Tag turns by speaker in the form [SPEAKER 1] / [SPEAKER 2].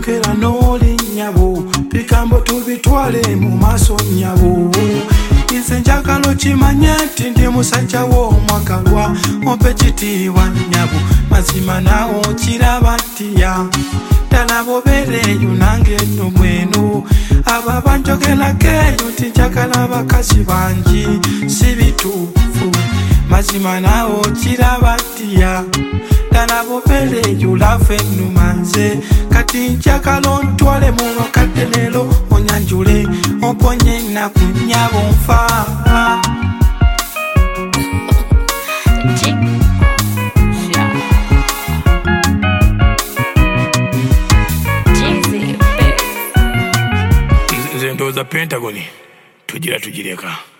[SPEAKER 1] njogera n'oli nnyabo bigambo tubitwale mu maaso nnyabo nze njagala okimanye nti ndi musajja w'omwagalwa ompe ekitiibwa nnyabo mazima naawe okiraba ntiya ddala bobeereeyo nange nno bweno abo abanjogerako eyo nti njagala abakazi bangi si bituufu mazima naawe okiraba ntiya ddala bobeereeyo lava ennuma nze kati njagala ontwale mu bakadde leero onyanjule omponye ennaku nnyabo nfa nze ndowooza Pentagon tugira tugireka